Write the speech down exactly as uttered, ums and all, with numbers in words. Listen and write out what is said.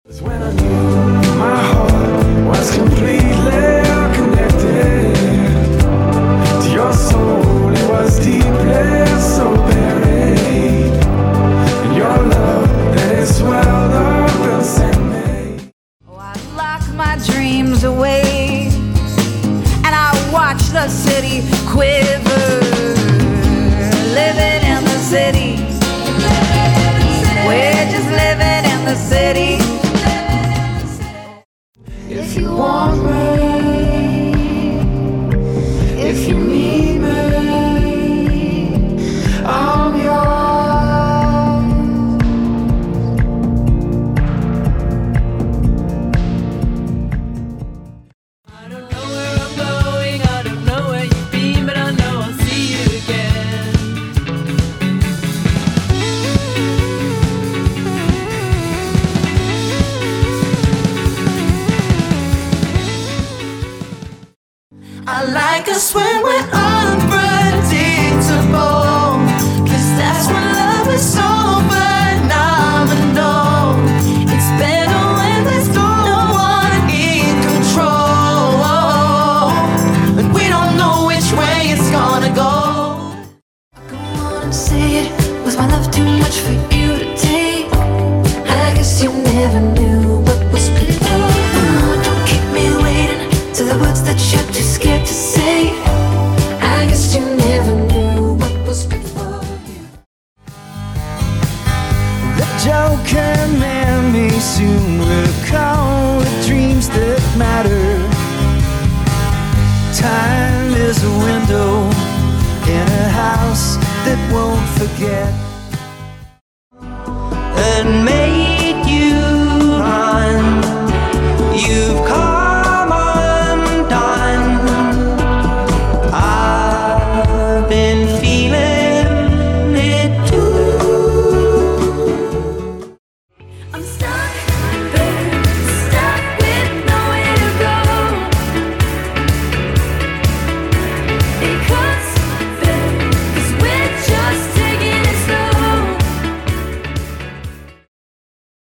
When I knew my heart was completely connected to your soul, it was deeply so buried in your love that is swelled up and sent me. Oh, I lock my dreams away and I watch the city quiver, living in the city. We're just living in the city. If you want me, if you need me, I'm yours. I don't know where I'm going, I don't know where you've been, but I know I'll see you again. I like us when we're unpredictable, cause that's when love is so phenomenal. It's better when there's no one in control, and we don't know which way it's gonna go. Go on and say it, was my love too much for you to take? I guess you never knew what was before. Oh, don't keep me waiting to the words that you're too scared to say. I guess you never knew what was before you. The Joker memory soon recall the dreams that matter. Time is a window in a house that won't forget.